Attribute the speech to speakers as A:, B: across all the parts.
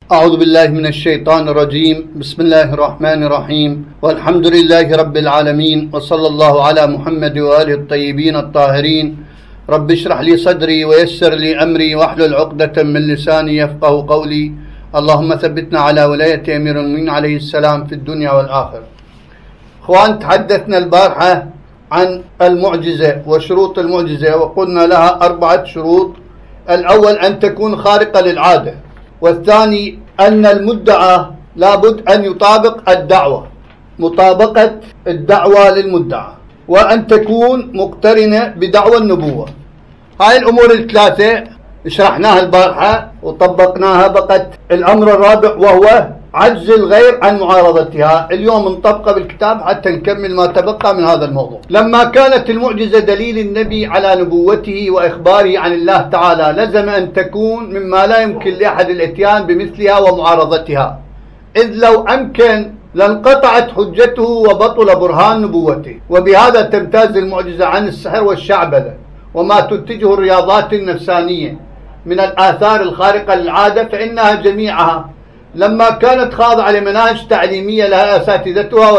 A: أعوذ بالله من الشيطان الرجيم. بسم الله الرحمن الرحيم، والحمد لله رب العالمين، وصلى الله على محمد وآله الطيبين الطاهرين. رب اشرح لي صدري ويسر لي أمري واحلل عقدة من لساني يفقه قولي. اللهم ثبتنا على ولاية أمير المؤمنين عليه السلام في الدنيا والآخرة. اخوان، تحدثنا البارحة عن المعجزة وشروط المعجزة، وقلنا لها 4 شروط. الأول أن تكون خارقة للعادة، والثاني أن المدعى لابد أن يطابق الدعوة، مطابقة الدعوة للمدعى، وأن تكون مقترنة بدعوى النبوة. هاي الأمور الثلاثة شرحناها البارحة وطبقناها. بقت الأمر الرابع وهو عجز الغير عن معارضتها. اليوم نطبقه بالكتاب حتى نكمل ما تبقى من هذا الموضوع. لما كانت المعجزة دليل النبي على نبوته وإخباره عن الله تعالى، لزم أن تكون مما لا يمكن لأحد الاتيان بمثلها ومعارضتها، إذ لو أمكن لانقطعت حجته وبطل برهان نبوته. وبهذا تمتاز المعجزة عن السحر والشعبذة وما تنتجه الرياضات النفسانية من الآثار الخارقة للعادة، فإنها جميعها لما كانت خاضعة لمناهج تعليمية لها أساتذتها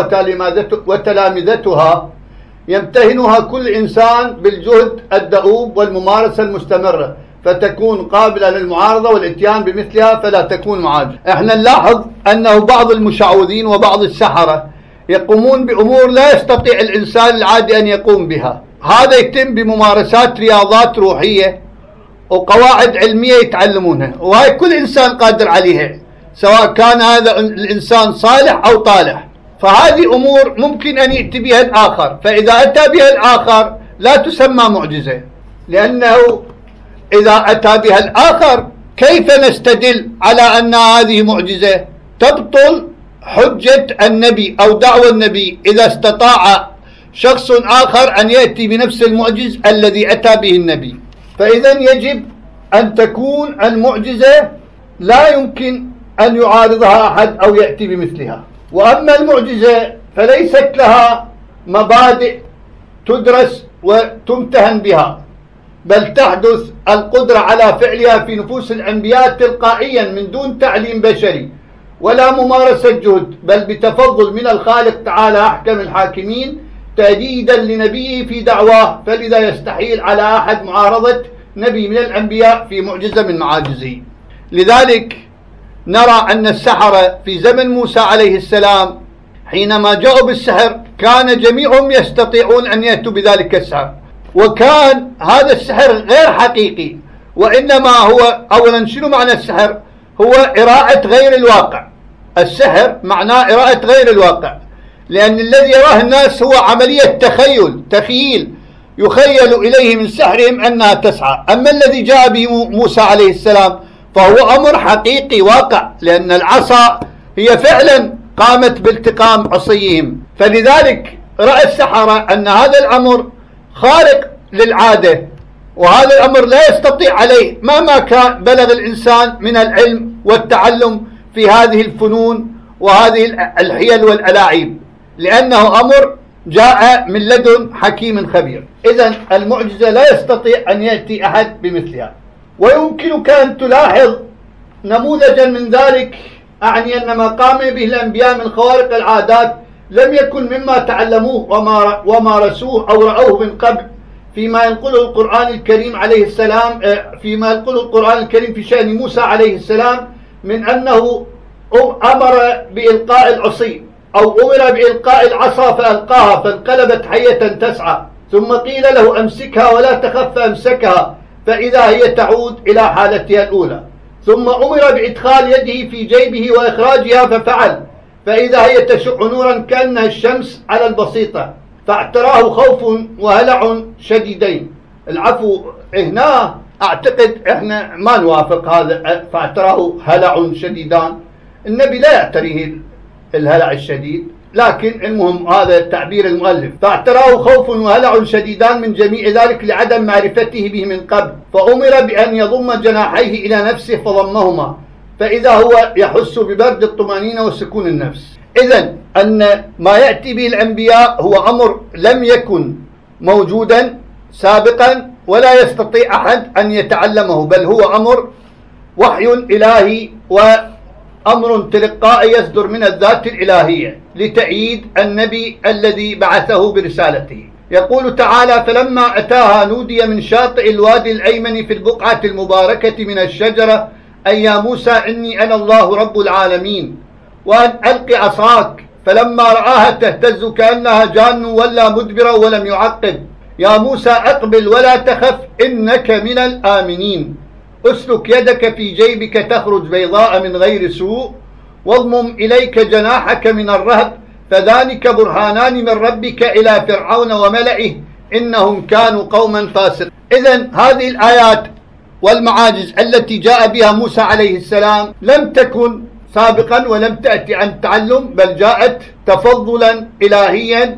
A: وتلامذتها يمتهنها كل إنسان بالجهد الدؤوب والممارسة المستمرة، فتكون قابلة للمعارضة والاتيان بمثلها، فلا تكون معاجزة. احنا نلاحظ أنه بعض المشعوذين وبعض السحرة يقومون بأمور لا يستطيع الإنسان العادي أن يقوم بها. هذا يتم بممارسات رياضات روحية وقواعد علمية يتعلمونها، وهي كل إنسان قادر عليها، سواء كان هذا الإنسان صالح أو طالح. فهذه أمور ممكن أن يأتي بها الآخر، فإذا أتى بها الآخر لا تسمى معجزة، لأنه إذا أتى بها الآخر كيف نستدل على أن هذه معجزة؟ تبطل حجة النبي أو دعوة النبي إذا استطاع شخص آخر أن يأتي بنفس المعجز الذي أتى به النبي. فإذا يجب أن تكون المعجزة لا يمكن أن يعارضها أحد أو يأتي بمثلها. وأما المعجزة فليست لها مبادئ تدرس وتمتهن بها، بل تحدث القدرة على فعلها في نفوس الأنبياء تلقائيا من دون تعليم بشري ولا ممارسة جهد، بل بتفضل من الخالق تعالى أحكم الحاكمين تأييدا لنبيه في دعواه. فلذا يستحيل على أحد معارضة نبي من الأنبياء في معجزة من معاجزه. لذلك نرى أن السحرة في زمن موسى عليه السلام حينما جاءوا بالسحر كان جميعهم يستطيعون أن يأتوا بذلك السحر، وكان هذا السحر غير حقيقي، وإنما هو أولا شنو معنى السحر؟ هو إراءة غير الواقع. السحر معناه إراءة غير الواقع، لأن الذي يراه الناس هو عملية تخيل يخيل إليه من سحرهم أنها تسعى. أما الذي جاء به موسى عليه السلام فهو أمر حقيقي واقع، لأن العصا هي فعلا قامت بالتقام عصيهم. فلذلك رأى السحرة أن هذا الأمر خارق للعادة، وهذا الأمر لا يستطيع عليه مهما كان بلغ الإنسان من العلم والتعلم في هذه الفنون وهذه الحيل والألاعيب، لأنه أمر جاء من لدن حكيم خبير. إذن المعجزة لا يستطيع أن يأتي أحد بمثلها. ويمكنك أن تلاحظ نموذجا من ذلك، أعني أن ما قام به الأنبياء من خوارق العادات لم يكن مما تعلموه ومارسوه أو رأوه من قبل، فيما ينقله القرآن الكريم عليه السلام، فيما ينقله القرآن الكريم في شأن موسى عليه السلام، من أنه أمر بإلقاء العصي أو أمر بإلقاء العصا فألقاها فانقلبت حية تسعى، ثم قيل له أمسكها ولا تخف فأمسكها فإذا هي تعود إلى حالتها الأولى، ثم أمر بإدخال يده في جيبه وإخراجها ففعل، فإذا هي تشع نورا كأنها الشمس على البسيطة، فاعتراه خوف وهلع شديدين. العفو، هنا أعتقد إحنا ما نوافق هذا، فاعتراه هلع شديدان. النبي لا يعتريه الهلع الشديد، لكن المهم هذا تعبير المؤلف. فاعتراه خوف وهلع شديدان من جميع ذلك لعدم معرفته به من قبل، فأمر بأن يضم جناحيه إلى نفسه فضمهما، فإذا هو يحس ببرد الطمأنينة وسكون النفس. إذن أن ما يأتي به الأنبياء هو أمر لم يكن موجودا سابقا ولا يستطيع أحد أن يتعلمه، بل هو أمر وحي إلهي أمر تلقائي يصدر من الذات الإلهية لتأييد النبي الذي بعثه برسالته. يقول تعالى: فلما أتاها نودي من شاطئ الوادي الأيمن في البقعة المباركة من الشجرة أن يا موسى إني أنا الله رب العالمين وأن ألق عصاك، فلما رآها تهتز كأنها جان ولا مدبرا ولم يعقب. يا موسى أقبل ولا تخف إنك من الآمنين، أسلك يدك في جيبك تخرج بيضاء من غير سوء، واضمم إليك جناحك من الرهب، فذلك برهانان من ربك إلى فرعون وملئه إنهم كانوا قوما فاسقين. إذن هذه الآيات والمعاجز التي جاء بها موسى عليه السلام لم تكن سابقا ولم تأتي عن تعلم، بل جاءت تفضلا إلهيا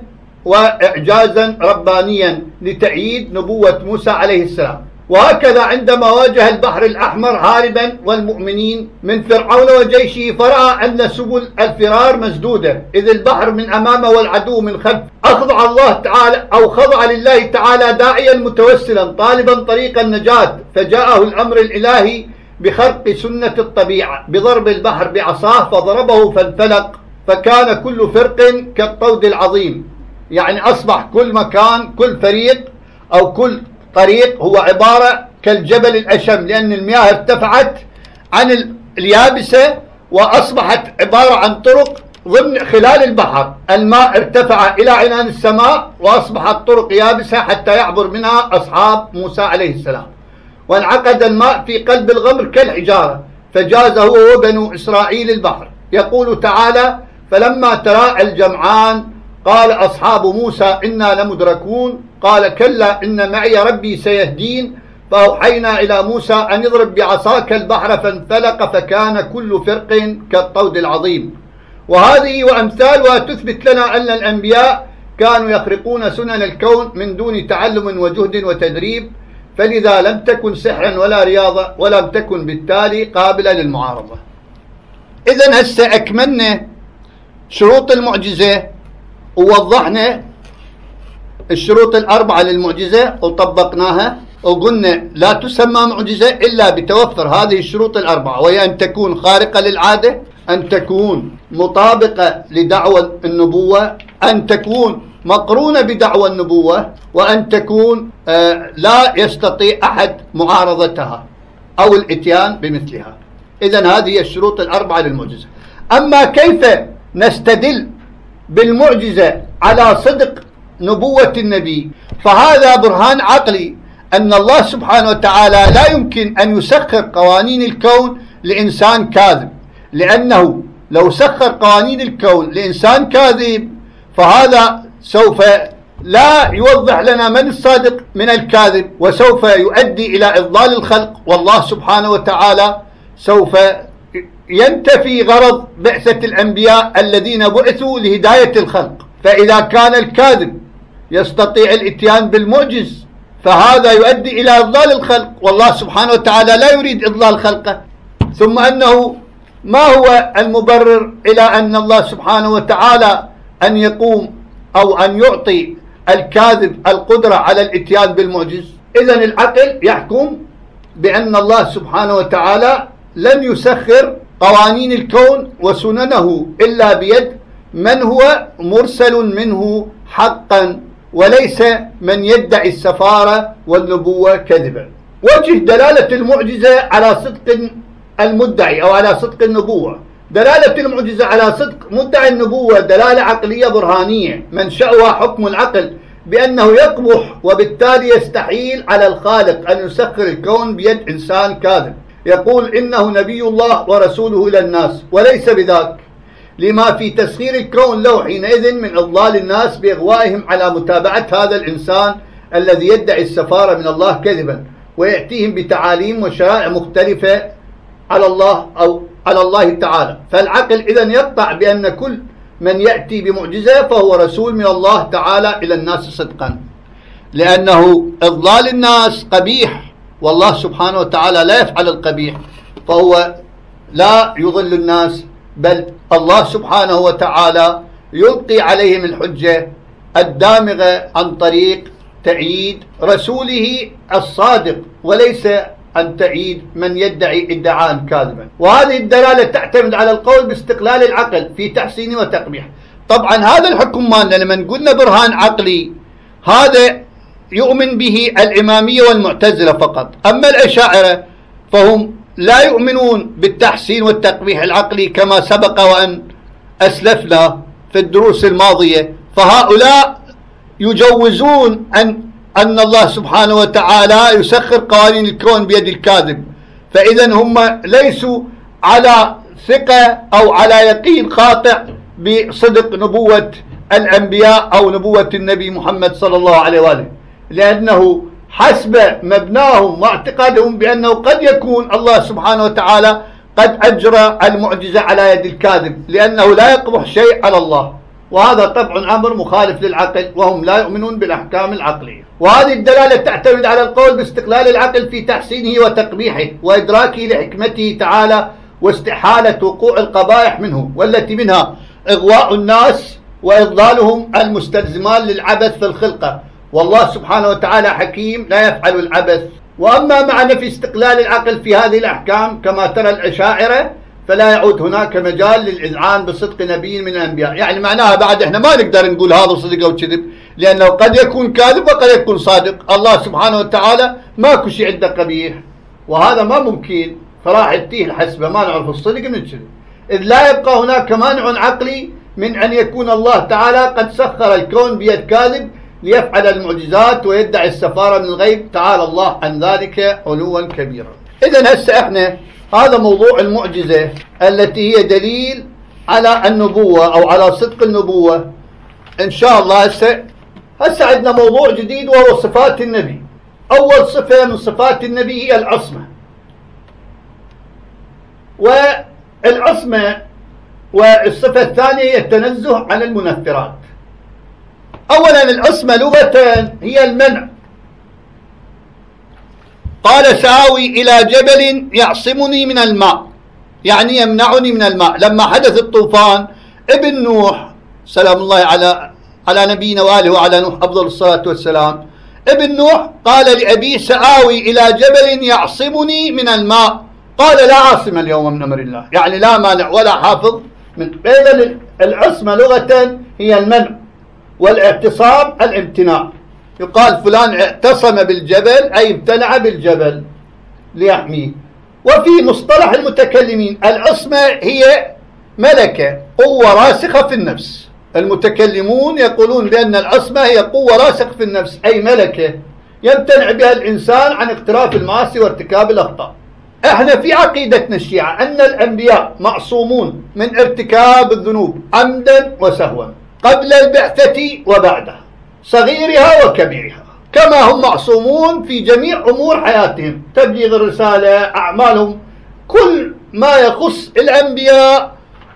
A: وإعجازا ربانيا لتأييد نبوة موسى عليه السلام. وهكذا عندما واجه البحر الأحمر هاربا والمؤمنين من فرعون وجيشه، فرأى أن سبل الفرار مسدودة، إذ البحر من أمامه والعدو من خلفه، أخضع الله تعالى أو خضع لله تعالى داعيا متوسلا طالبا طريق النجاة، فجاءه الأمر الإلهي بخرق سنة الطبيعة بضرب البحر بعصاه، فضربه فانفلق، فكان كل فرق كالطود العظيم. يعني أصبح كل مكان، كل فريق أو كل طريق هو عبارة كالجبل الأشم، لأن المياه ارتفعت عن اليابسة وأصبحت عبارة عن طرق ضمن خلال البحر. الماء ارتفع إلى عنان السماء وأصبحت طرق يابسة حتى يعبر منها أصحاب موسى عليه السلام، وانعقد الماء في قلب الغمر كالحجارة، فجاز هو وبنو إسرائيل البحر. يقول تعالى: فلما تراءى الجمعان قال أصحاب موسى إنا لمدركون قال كلا إن معي ربي سيهدين، فأوحينا إلى موسى أن اضرب بعصاك البحر فانفلق فكان كل فرق كالطود العظيم. وهذه وأمثالها تثبت لنا أن الأنبياء كانوا يخرقون سنن الكون من دون تعلم وجهد وتدريب، فلذا لم تكن سحرا ولا رياضة، ولم تكن بالتالي قابلة للمعارضة. إذن هسه أكملنا شروط المعجزة ووضحنا الشروط الأربعة للمعجزة وطبقناها، وقلنا لا تسمى معجزة إلا بتوفر هذه الشروط الأربعة، وهي أن تكون خارقة للعادة، أن تكون مطابقة لدعوة النبوة، أن تكون مقرونة بدعوى النبوة، وأن تكون لا يستطيع أحد معارضتها أو الإتيان بمثلها. إذن هذه الشروط الأربعة للمعجزة. أما كيف نستدل بالمعجزة على صدق نبوة النبي، فهذا برهان عقلي أن الله سبحانه وتعالى لا يمكن أن يسخر قوانين الكون لإنسان كاذب، لأنه لو سخر قوانين الكون لإنسان كاذب فهذا سوف لا يوضح لنا من الصادق من الكاذب، وسوف يؤدي إلى إضلال الخلق، والله سبحانه وتعالى سوف ينتفي غرض بعثة الأنبياء الذين بعثوا لهداية الخلق. فإذا كان الكاذب يستطيع الاتيان بالمعجز فهذا يؤدي إلى إضلال الخلق، والله سبحانه وتعالى لا يريد إضلال خلقه. ثم أنه ما هو المبرر إلى أن الله سبحانه وتعالى أن يقوم أو أن يعطي الكاذب القدرة على الاتيان بالمعجز؟ إذن العقل يحكم بأن الله سبحانه وتعالى لن يسخر قوانين الكون وسننه إلا بيد من هو مرسل منه حقا، وليس من يدعي السفارة والنبوة كذبا. وجه دلالة المعجزة على صدق المدعي أو على صدق النبوة. دلالة المعجزة على صدق مدعي النبوة دلالة عقلية برهانية منشأها حكم العقل بأنه يقبح، وبالتالي يستحيل على الخالق أن يسخر الكون بيد إنسان كاذب يقول إنه نبي الله ورسوله إلى الناس، وليس بذاك، لما في تسخير الكون له حينئذ من إضلال الناس بإغوائهم على متابعة هذا الإنسان الذي يدعي السفارة من الله كذبا، ويأتيهم بتعاليم وشرائع مختلفة على الله أو على الله تعالى. فالعقل إذن يقطع بأن كل من يأتي بمعجزة فهو رسول من الله تعالى إلى الناس صدقا، لأنه إضلال الناس قبيح، والله سبحانه وتعالى لا يفعل القبيح، فهو لا يضل الناس، بل الله سبحانه وتعالى يلقي عليهم الحجة الدامغة عن طريق تأييد رسوله الصادق، وليس أن تعيد من يدعي ادعاء كاذبا. وهذه الدلالة تعتمد على القول باستقلال العقل في تحسين وتقبيح. طبعا هذا الحكم مالنا لما قلنا برهان عقلي هذا يؤمن به الإمامية والمعتزلة فقط. أما الأشاعرة فهم لا يؤمنون بالتحسين والتقبيح العقلي كما سبق وأن أسلفنا في الدروس الماضية. فهؤلاء يجوزون أن الله سبحانه وتعالى يسخر قوانين الكون بيد الكاذب، فإذا هم ليسوا على ثقة أو على يقين قاطع بصدق نبوة الأنبياء أو نبوة النبي محمد صلى الله عليه وآله، لأنه حسب مبناهم واعتقادهم بأنه قد يكون الله سبحانه وتعالى قد أجرى المعجزة على يد الكاذب، لأنه لا يقبح شيء على الله، وهذا طبعا أمر مخالف للعقل، وهم لا يؤمنون بالأحكام العقلية. وهذه الدلالة تعتمد على القول باستقلال العقل في تحسينه وتقبيحه وإدراكه لحكمته تعالى واستحالة وقوع القبائح منه، والتي منها إغواء الناس وإضلالهم المستلزمان للعبث في الخلقة، والله سبحانه وتعالى حكيم لا يفعل العبث. وأما مع نفي استقلال العقل في هذه الأحكام كما ترى الأشاعرة فلا يعود هناك مجال للإذعان بصدق نبي من الأنبياء. يعني معناها بعد احنا ما نقدر نقول هذا صدق أو كذب، لأنه قد يكون كاذب وقد يكون صادق. الله سبحانه وتعالى ماكو شيء عنده قبيح، وهذا ما ممكن، فراح يتيه الحسبة ما نعرف الصدق من الكذب، إذ لا يبقى هناك مانع عقلي من أن يكون الله تعالى قد سخر الكون بيد كاذب ليفعل المعجزات ويدعي السفارة من الغيب، تعالى الله عن ذلك علوا كبيرا. إذا هسه احنا هذا موضوع المعجزة التي هي دليل على النبوة أو على صدق النبوة. إن شاء الله هسه عندنا موضوع جديد وهو صفات النبي. أول صفة من صفات النبي هي العصمة، والعصمة والصفة الثانية هي التنزه عن المنفرات. أولا العصمة لغة هي المنع. قال سآوي إلى جبل يعصمني من الماء، يعني يمنعني من الماء. لما حدث الطوفان ابن نوح سلام الله على نبينا وآله وعلى نوح أفضل الصلاة والسلام، ابن نوح قال لأبيه سآوي إلى جبل يعصمني من الماء، قال لا عاصم اليوم من أمر الله، يعني لا مانع ولا حافظ من. إذن العصمة لغة هي المنع، والاعتصام الامتناع. يقال فلان اعتصم بالجبل أي امتنع بالجبل ليحميه. وفي مصطلح المتكلمين العصمة هي ملكة، قوة راسخة في النفس. المتكلمون يقولون بأن العصمة هي قوة راسخة في النفس، أي ملكة يمتنع بها الإنسان عن اقتراف المعاصي وارتكاب الأخطاء. احنا في عقيدتنا الشيعة أن الأنبياء معصومون من ارتكاب الذنوب عمدا وسهوا قبل البعثة وبعدها، صغيرها وكبيرها، كما هم معصومون في جميع أمور حياتهم، تبليغ الرسالة، أعمالهم، كل ما يخص الأنبياء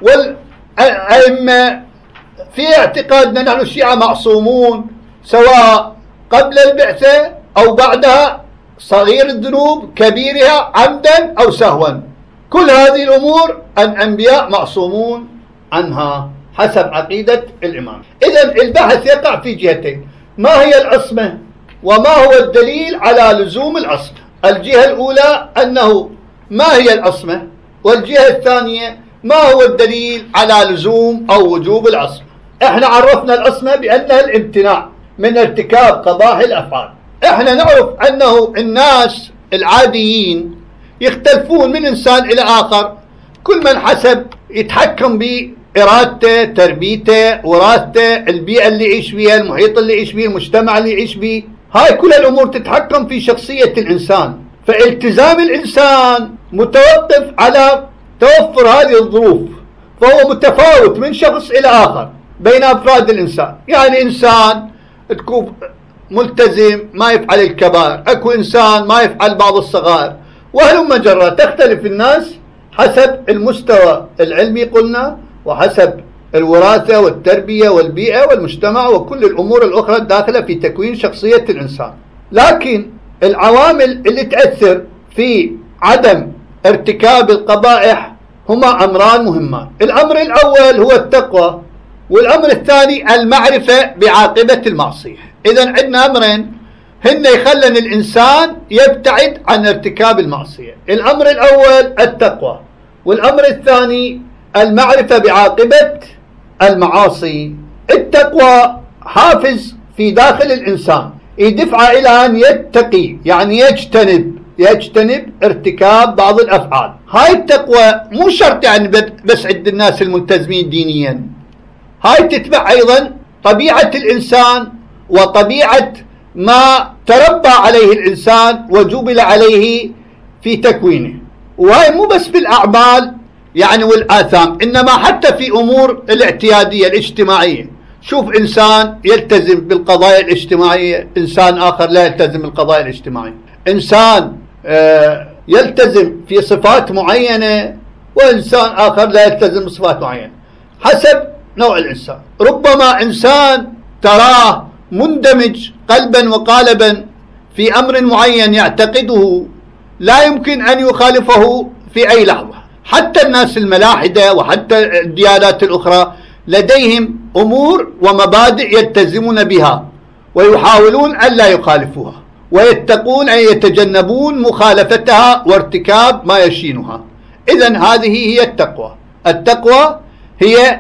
A: والأئمة. في اعتقادنا نحن الشيعة معصومون سواء قبل البعثة أو بعدها، صغير الذنوب كبيرها عمدا أو سهوا، كل هذه الأمور الأنبياء معصومون عنها حسب عقيدة الإمام. إذن البحث يقع في جهتين: ما هي العصمة وما هو الدليل على لزوم العصمة. الجهة الأولى أنه ما هي العصمة، والجهة الثانية ما هو الدليل على لزوم أو وجوب العصمة. احنا عرفنا العصمة بأنها الامتناع من ارتكاب قبائح الأفعال. احنا نعرف أنه الناس العاديين يختلفون من إنسان إلى آخر، كل من حسب يتحكم بإرادته، تربيته، وراثته، البيئة اللي يعيش فيها، المحيط اللي يعيش فيه، المجتمع اللي يعيش فيه. هاي كل الأمور تتحكم في شخصية الإنسان، فالتزام الإنسان متوقف على توفر هذه الظروف، فهو متفاوت من شخص إلى آخر بين أفراد الإنسان. يعني إنسان تكون ملتزم ما يفعل الكبائر، أكو إنسان ما يفعل بعض الصغائر، وهلم جرى. تختلف الناس حسب المستوى العلمي قلنا، وحسب الوراثة والتربية والبيئة والمجتمع وكل الأمور الأخرى الداخلة في تكوين شخصية الإنسان. لكن العوامل اللي تأثر في عدم ارتكاب القبائح هما أمران مهمان. الأمر الأول هو التقوى، والأمر الثاني المعرفة بعاقبة المعصية. إذن عندنا أمرين: هن يخلن الإنسان يبتعد عن ارتكاب المعصية. الأمر الأول التقوى، والأمر الثاني المعرفة بعاقبة المعاصي. التقوى حافز في داخل الإنسان يدفع إلى أن يتقي، يعني يجتنب ارتكاب بعض الأفعال. هاي التقوى مو شرط يعني بس عند الناس الملتزمين دينيا، هاي تتبع أيضا طبيعة الإنسان وطبيعة ما تربى عليه الإنسان وجبل عليه في تكوينه. وهي مو بس في الأعمال يعني والآثام، إنما حتى في أمور الاعتيادية الاجتماعية. شوف إنسان يلتزم بالقضايا الاجتماعية، إنسان آخر لا يلتزم بالقضايا الاجتماعية، إنسان يلتزم في صفات معينة وإنسان آخر لا يلتزم بصفات معينة حسب نوع الإنسان. ربما إنسان تراه مندمج قلبا وقالبا في أمر معين يعتقده لا يمكن أن يخالفه في أي لحظة. حتى الناس الملاحدة وحتى الديانات الأخرى لديهم أمور ومبادئ يلتزمون بها ويحاولون أن لا يخالفوها، ويتقون أن يتجنبون مخالفتها وارتكاب ما يشينها. إذن هذه هي التقوى. التقوى هي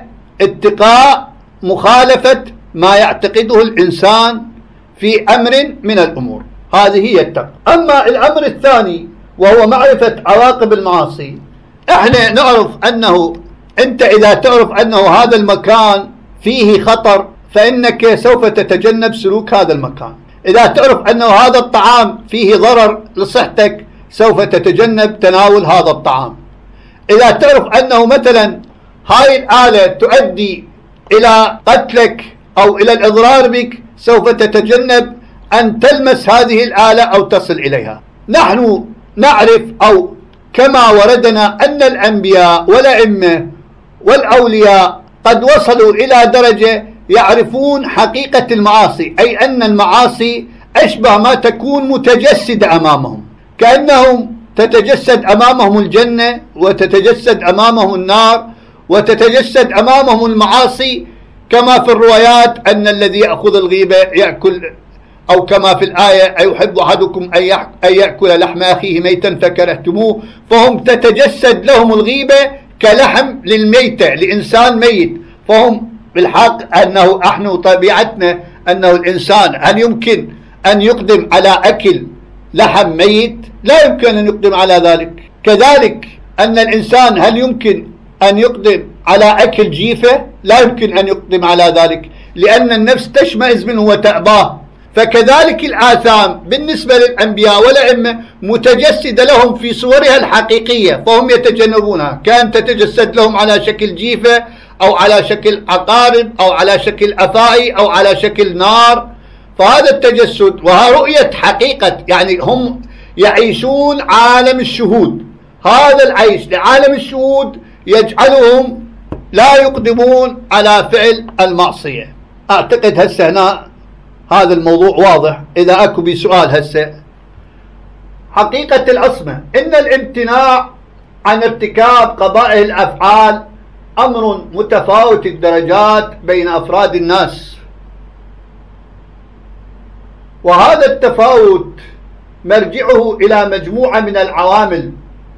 A: اتقاء مخالفة ما يعتقده الإنسان في أمر من الأمور، هذه هي التقوى. أما الأمر الثاني وهو معرفة عواقب المعاصي، احنا نعرف أنه أنت إذا تعرف أنه هذا المكان فيه خطر فإنك سوف تتجنب سلوك هذا المكان. إذا تعرف أنه هذا الطعام فيه ضرر لصحتك سوف تتجنب تناول هذا الطعام. إذا تعرف أنه مثلا هاي الآلة تؤدي إلى قتلك أو إلى الإضرار بك سوف تتجنب أن تلمس هذه الآلة أو تصل إليها. نحن نعرف أو كما وردنا أن الأنبياء والأئمة والأولياء قد وصلوا إلى درجة يعرفون حقيقة المعاصي، أي أن المعاصي أشبه ما تكون متجسدة أمامهم، كأنهم تتجسد أمامهم الجنة وتتجسد أمامهم النار وتتجسد أمامهم المعاصي، كما في الروايات أن الذي يأخذ الغيبة يأكل، أو كما في الآية أيحب أحدكم أن يأكل لحم أخيه ميتا فكرهتموه، فهم تتجسد لهم الغيبة كلحم للميتة لإنسان ميت. فهم بالحق أنه نحن طبيعتنا أنه الإنسان هل يمكن أن يقدم على أكل لحم ميت؟ لا يمكن أن يقدم على ذلك. كذلك أن الإنسان هل يمكن أن يقدم على أكل جيفة؟ لا يمكن أن يقدم على ذلك، لأن النفس تشمئز منه وتأباه. فكذلك الآثام بالنسبة للأنبياء والأئمة متجسدة لهم في صورها الحقيقية فهم يتجنبونها، كان تتجسد لهم على شكل جيفة أو على شكل عقارب أو على شكل أفاعي أو على شكل نار. فهذا التجسد وها رؤية حقيقة، يعني هم يعيشون عالم الشهود. هذا العيش لعالم الشهود يجعلهم لا يقدمون على فعل المعصية. أعتقد هسه هنا هذا الموضوع واضح. إذا أكو بسؤال هسه، حقيقة العصمة إن الامتناع عن ارتكاب قبائح الأفعال أمر متفاوت الدرجات بين أفراد الناس، وهذا التفاوت مرجعه إلى مجموعة من العوامل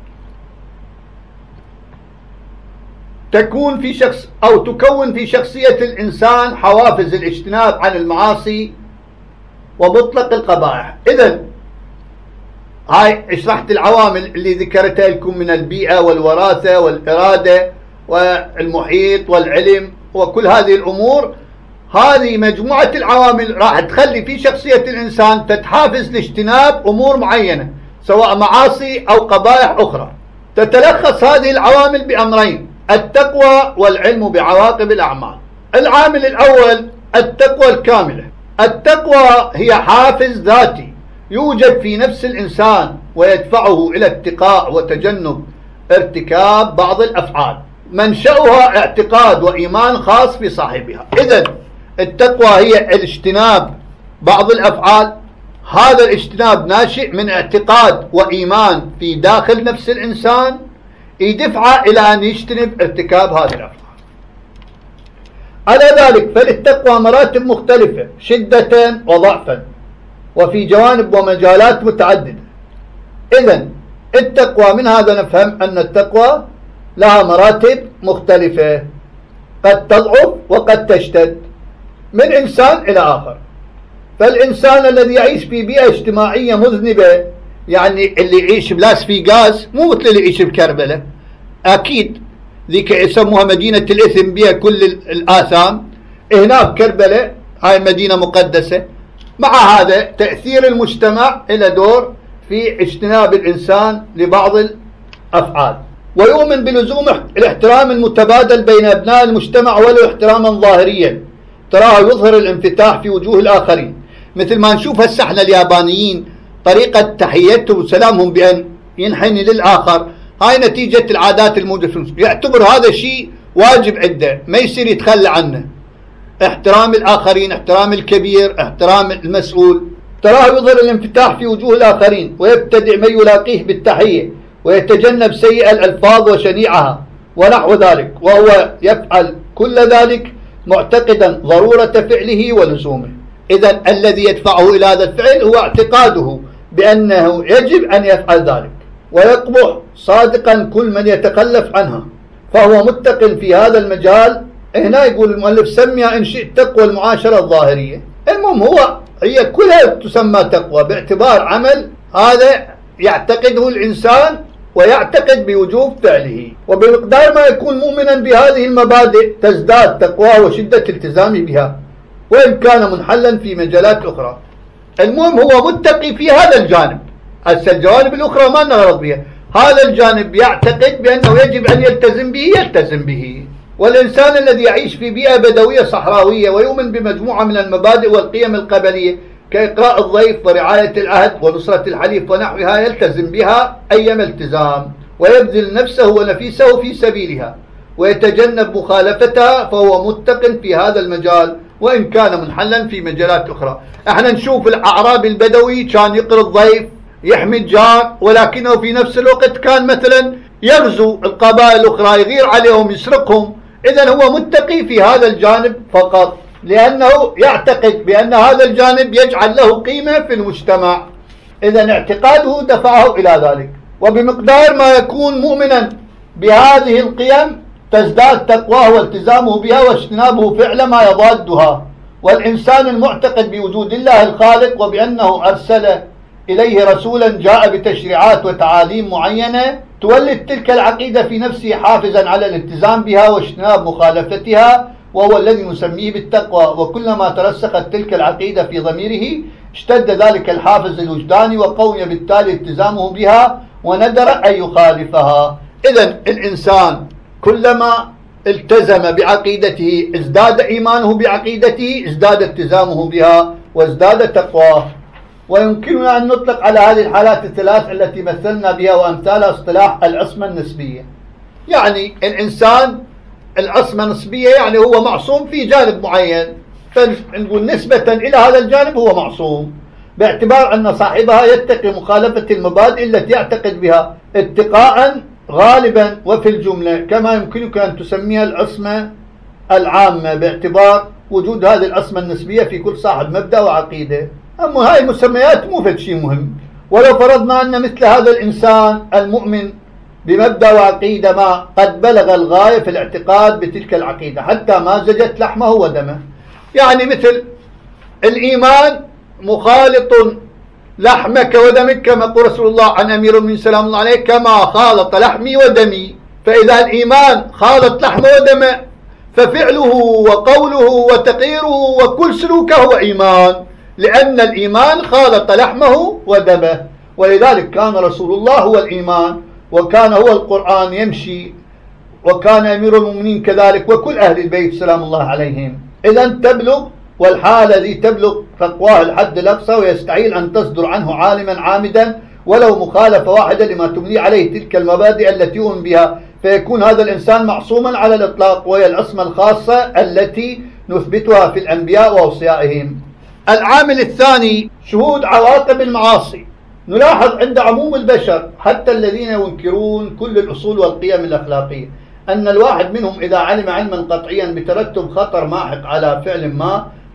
A: تكون في شخصية الإنسان حوافز الاجتناب عن المعاصي ومطلق القبائح. إذن هاي شرحت العوامل اللي ذكرتها لكم من البيئة والوراثة والإرادة والمحيط والعلم وكل هذه الأمور. هذه مجموعة العوامل راح تخلي في شخصية الإنسان تتحافز لاجتناب أمور معينة سواء معاصي أو قبائح أخرى. تتلخص هذه العوامل بأمرين: التقوى والعلم بعواقب الأعمال. العامل الأول التقوى الكاملة. التقوى هي حافز ذاتي يوجد في نفس الإنسان ويدفعه إلى اتقاء وتجنب ارتكاب بعض الأفعال منشأها اعتقاد وإيمان خاص بصاحبها. إذن التقوى هي الاجتناب بعض الأفعال، هذا الاجتناب ناشئ من اعتقاد وإيمان في داخل نفس الإنسان يدفعه إلى أن يجتنب ارتكاب هذه الأفعال. على ذلك فللتقوى مراتب مختلفة شدة وضعفا، وفي جوانب ومجالات متعددة. إذن التقوى من هذا نفهم أن التقوى لها مراتب مختلفة، قد تضعف وقد تشتد من إنسان إلى آخر. فالإنسان الذي يعيش في بيئة اجتماعية مذنبة، يعني اللي يعيش بلاس في غاز مو مثل اللي يعيش بكربلاء، أكيد ذيك يسموها مدينة الإثم بها كل الآثام. هناك كربلاء هاي مدينة مقدسة. مع هذا تأثير المجتمع إلى دور في اجتناب الإنسان لبعض الأفعال، ويؤمن بلزوم الاحترام المتبادل بين أبناء المجتمع ولو احتراما ظاهريا تراه يظهر الانفتاح في وجوه الآخرين. مثل ما نشوف هسه احنا اليابانيين طريقة تحيتهم وسلامهم بأن ينحني للآخر، هاي نتيجة العادات الموجودة في المجتمع، يعتبر هذا شيء واجب عنده ما يصير يتخلى عنه. احترام الآخرين، احترام الكبير، احترام المسؤول. تراه يظهر الانفتاح في وجوه الآخرين ويبتدع من يلاقيه بالتحية ويتجنب سيء الألفاظ وشنيعها ونحو ذلك، وهو يفعل كل ذلك معتقدا ضرورة فعله ولزومه. إذن الذي يدفعه إلى هذا الفعل هو اعتقاده بأنه يجب أن يفعل ذلك، ويقبح صادقا كل من يتخلف عنها، فهو متق في هذا المجال. هنا يقول المؤلف سميها إن شئت تقوى المعاشرة الظاهرية. المهم هي كلها تسمى تقوى باعتبار عمل هذا يعتقده الإنسان ويعتقد بوجوب فعله، وبمقدار ما يكون مؤمنا بهذه المبادئ تزداد تقواه وشدة التزامه بها، وإن كان منحلا في مجالات أخرى. المهم هو متقي في هذا الجانب. هسه الجوانب الأخرى ما نغرض بها، هذا الجانب يعتقد بأنه يجب أن يلتزم به يلتزم به. والإنسان الذي يعيش في بيئة بدوية صحراوية ويؤمن بمجموعة من المبادئ والقيم القبلية كإقراء الضيف ورعاية العهد ونصرة الحليف ونحوها يلتزم بها أيما التزام، ويبذل نفسه ونفيسه في سبيلها ويتجنب مخالفتها، فهو متق في هذا المجال وإن كان منحلا في مجالات أخرى. احنا نشوف الأعرابي البدوي كان يقرأ الضيف، يحمي الجار، ولكنه في نفس الوقت كان مثلا يغزو القبائل الأخرى، يغير عليهم، يسرقهم. إذن هو متقي في هذا الجانب فقط، لأنه يعتقد بأن هذا الجانب يجعل له قيمة في المجتمع. إذن اعتقاده دفعه إلى ذلك، وبمقدار ما يكون مؤمنا بهذه القيم تزداد تقواه والتزامه بها واجتنابه فعل ما يضادها. والإنسان المعتقد بوجود الله الخالق وبأنه أرسل إليه رسولا جاء بتشريعات وتعاليم معينة تولد تلك العقيدة في نفسه حافزا على الالتزام بها واجتناب مخالفتها، وهو الذي نسميه بالتقوى. وكلما ترسخت تلك العقيدة في ضميره اشتد ذلك الحافز الوجداني وقوي بالتالي التزامه بها وندر أن يخالفها. إذن الإنسان كلما التزم بعقيدته ازداد إيمانه بعقيدته، ازداد التزامه بها وازداد تقواه. ويمكننا أن نطلق على هذه الحالات الثلاث التي مثلنا بها وأمثالها اصطلاح العصمة النسبية. يعني الإنسان العصمة النسبية يعني هو معصوم في جانب معين، فنقول نسبة إلى هذا الجانب هو معصوم، باعتبار أن صاحبها يتقي مخالفة المبادئ التي يعتقد بها اتقاء غالبا وفي الجملة، كما يمكنك أن تسميها العصمة العامة باعتبار وجود هذه العصمة النسبية في كل صاحب مبدأ وعقيدة. أما هاي المسميات مو فد شيء مهم. ولو فرضنا أن مثل هذا الإنسان المؤمن بمبدأ وعقيدة ما قد بلغ الغاية في الاعتقاد بتلك العقيدة حتى مازجت لحمه ودمه، يعني مثل الإيمان مخالط لحمك ودمك كما قال رسول الله عن أمير المؤمنين سلام الله عليه كما خالط لحمي ودمي. فإذا الإيمان خالط لحمه ودمه ففعله وقوله وتقريره وكل سلوكه هو إيمان، لأن الإيمان خالط لحمه ودمه. ولذلك كان رسول الله هو الإيمان، وكان هو القرآن يمشي، وكان أمير المؤمنين كذلك، وكل أهل البيت سلام الله عليهم. إذن تبلغ، والحالة ذي تبلغ تقواه الحد الأقصى، ويستحيل أن تصدر عنه عالما عامدا ولو مخالفة واحدة لما تبني عليه تلك المبادئ التي يؤمن بها، فيكون هذا الإنسان معصوما على الإطلاق، وهي العصمة الخاصة التي نثبتها في الأنبياء وأوصيائهم. العامل الثاني شهود عواقب المعاصي. نلاحظ عند عموم البشر حتى الذين ينكرون كل الأصول والقيم الأخلاقية أن الواحد منهم إذا علم علما قطعيا بترتب خطر ماحق على فعل ما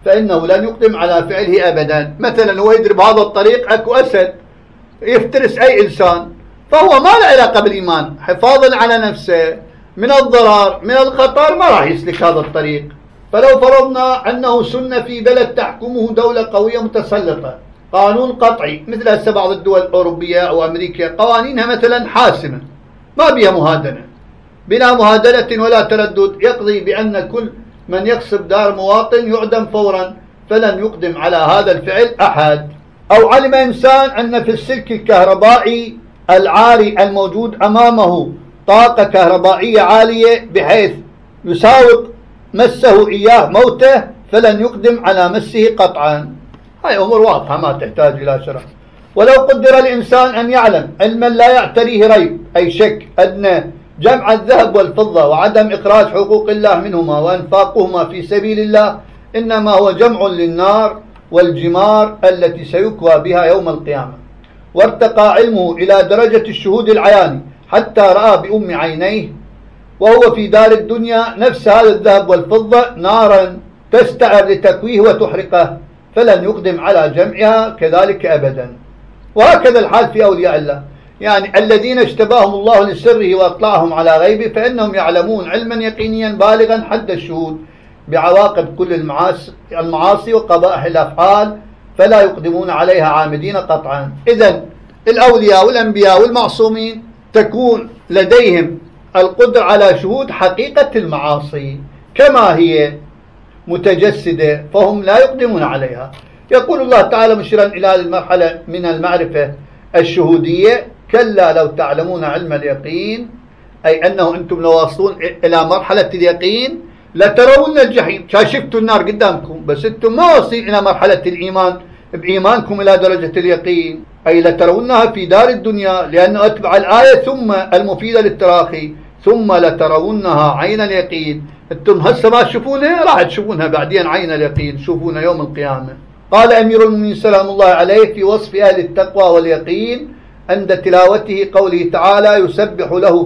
A: فإنه لن يقدم على فعله أبدا. مثلا هو يدري بهذا الطريق أكو أسد يفترس أي إنسان، فهو ما له علاقة بالإيمان، حفاظا على نفسه من الضرر من الخطر ما راح يسلك هذا الطريق. فلو فرضنا أنه سن في بلد تحكمه دولة قوية متسلطة، قانون قطعي، مثل هسه بعض الدول الأوروبية أو أمريكا قوانينها مثلا حاسمة ما بها مهادنة، بلا مهادنة ولا تردد، يقضي بأن كل من يغصب دار مواطن يعدم فورا، فلن يقدم على هذا الفعل أحد. أو علم إنسان أن في السلك الكهربائي العاري الموجود أمامه طاقة كهربائية عالية بحيث يساوق مسه إياه موته، فلن يقدم على مسه قطعا. هاي أمور واضحة ما تحتاج إلى شرح. ولو قدر الإنسان أن يعلم علما لا يعتريه ريب أي شك أن جمع الذهب والفضة وعدم إخراج حقوق الله منهما وإنفاقهما في سبيل الله إنما هو جمع للنار والجمار التي سيكوى بها يوم القيامة، وارتقى علمه إلى درجة الشهود العياني حتى رأى بأم عينيه وهو في دار الدنيا نفس هذا الذهب والفضة نارا تستعر لتكويه وتحرقه، فلن يقدم على جمعها كذلك أبدا. وهكذا الحال في أولياء الله، يعني الذين اجتباهم الله لسره وأطلعهم على غيبه، فإنهم يعلمون علما يقينيا بالغا حد الشهود بعواقب كل المعاصي وقبائح الأفعال، فلا يقدمون عليها عامدين قطعا. إذن الأولياء والأنبياء والمعصومين تكون لديهم القدرة على شهود حقيقة المعاصي كما هي متجسدة، فهم لا يقدمون عليها. يقول الله تعالى مشيرا إلى المرحلة من المعرفة الشهودية: كلا لو تعلمون علم اليقين، أي أنه أنتم لو واصلون إلى مرحلة اليقين لترون الجحيم، شفتوا النار قدامكم بس أنتم ما واصلين إلى مرحلة الإيمان بإيمانكم إلى درجة اليقين، أي لترونها في دار الدنيا، لأنه أتبع الآية ثم المفيدة للتراخي: ثم لترونها عين اليقين. أنتم هسه ما تشوفونها راح تشوفونها بعدين عين اليقين، تشوفونها يوم القيامة. قال أمير المؤمنين سلام الله عليه في وصف أهل التقوى واليقين عند تلاوته قوله تعالى: يسبح له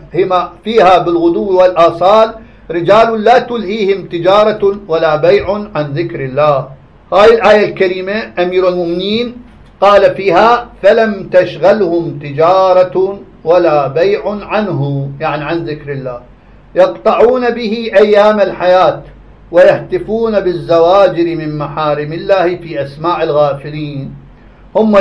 A: فيها بالغدو والآصال رجال لا تلهيهم تجارة ولا بيع عن ذكر الله. هاي الآية الكريمة أمير المؤمنين قال فيها: فلم تشغلهم تجارة ولا بيع عنه، يعني عن ذكر الله، يقطعون به أيام الحياة ويهتفون بالزواجر من محارم الله في أسماع الغافلين. هم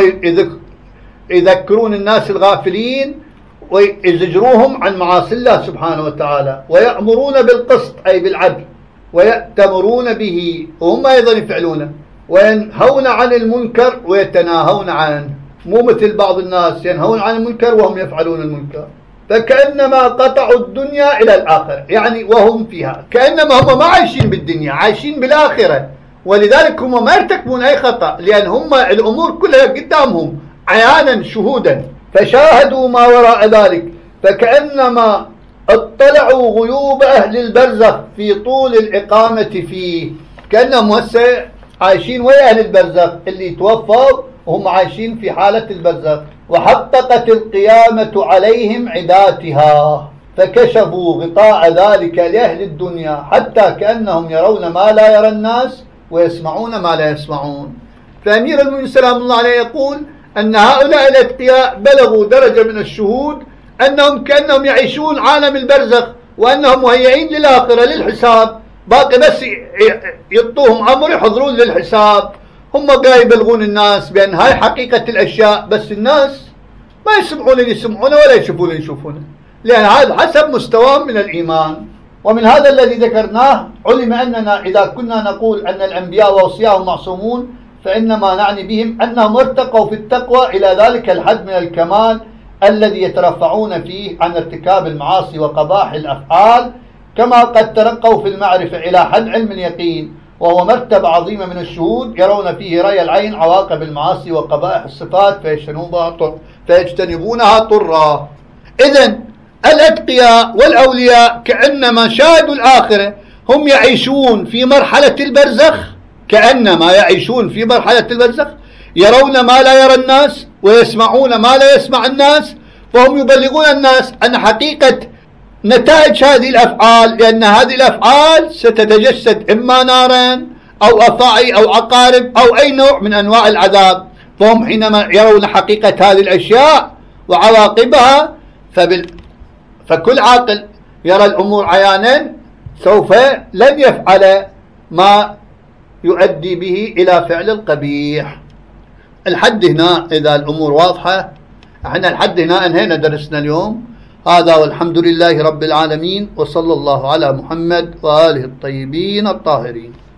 A: يذكرون الناس الغافلين ويزجروهم عن معاصي الله سبحانه وتعالى، ويأمرون بالقسط أي بالعدل، ويأتمرون به وهم أيضا يفعلونه، وينهون عن المنكر ويتناهون عنه، مو مثل بعض الناس ينهون عن المنكر وهم يفعلون المنكر، فكأنما قطعوا الدنيا إلى الآخرة، يعني وهم فيها، كأنما هم ما عايشين بالدنيا، عايشين بالآخرة، ولذلك هم ما يرتكبون أي خطأ، لأن هم الأمور كلها قدامهم عيانا شهودا، فشاهدوا ما وراء ذلك، فكأنما اطلعوا غيوب أهل البرزخ في طول الإقامة فيه، كأنهم هسه عايشين ويا أهل البرزخ اللي توفوا وهم عايشين في حالة البرزخ، وحققت القيامة عليهم عداتها، فكشفوا غطاء ذلك لأهل الدنيا حتى كأنهم يرون ما لا يرى الناس ويسمعون ما لا يسمعون. فأمير المؤمنين سلام الله عليه يقول أن هؤلاء الأتقياء بلغوا درجة من الشهود أنهم كأنهم يعيشون عالم البرزخ، وأنهم مهيئين للآخرة للحساب، باقي بس يعطوهم أمر يحضرون للحساب. هم قاعد يبلغون الناس بأن هاي حقيقة الأشياء، بس الناس ما يسمعون اللي يسمعونه ولا يشوفون اللي يشوفونه، لأن هذا حسب مستواهم من الإيمان. ومن هذا الذي ذكرناه علم أننا إذا كنا نقول أن الأنبياء وأوصياءهم معصومون، فإنما نعني بهم أنهم ارتقوا في التقوى إلى ذلك الحد من الكمال الذي يترفعون فيه عن ارتكاب المعاصي وقبائح الأفعال، كما قد ترقوا في المعرفة إلى حد علم اليقين، وهو مرتبة عظيمة من الشهود يرون فيه رأي العين عواقب المعاصي وقبائح الصفات فيجتنبونها طرا. إذن الأتقياء والأولياء كأنما شاهدوا الآخرة، هم يعيشون في مرحلة البرزخ، كأنما يعيشون في مرحلة البرزخ، يرون ما لا يرى الناس ويسمعون ما لا يسمع الناس، فهم يبلغون الناس عن حقيقة نتائج هذه الأفعال، لأن هذه الأفعال ستتجسد إما نارا أو أفاعي أو عقارب أو أي نوع من أنواع العذاب، فهم حينما يرون حقيقة هذه الأشياء وعواقبها فكل عاقل يرى الأمور عيانا سوف لن يفعل ما يؤدي به إلى فعل القبيح. الحد هنا إذا الأمور واضحة. احنا الحد هنا انهينا درسنا اليوم. هذا والحمد لله رب العالمين، وصلى الله على محمد وآله الطيبين الطاهرين.